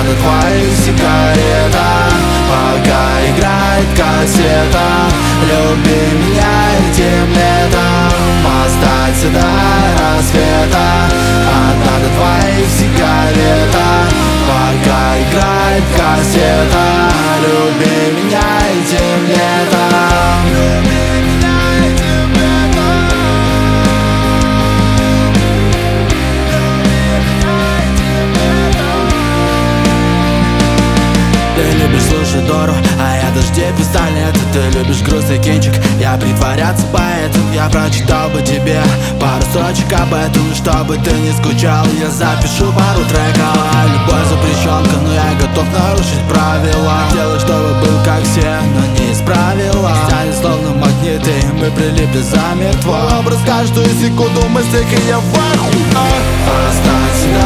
надо твоих сигаретах. Пока играет кассета, люби меня этим летом, остаться до рассвета. Одна до твоих сигаретах. Пока играет кассета, люби меня этим летом. Ты любишь слушать Дору, а я дождей пистолет. Ты любишь грустный кинчик, я притворяться поэтом. Я прочитал бы тебе пару строчек об этом, чтобы ты не скучал. Я запишу пару треков. Любовь запрещенка, но я готов нарушить правила. Делай, чтобы был как все, но не из правила. Тянет словно магниты, мы прилипли замертво. Образ каждую секунду мысли, и я в ахуе. Останься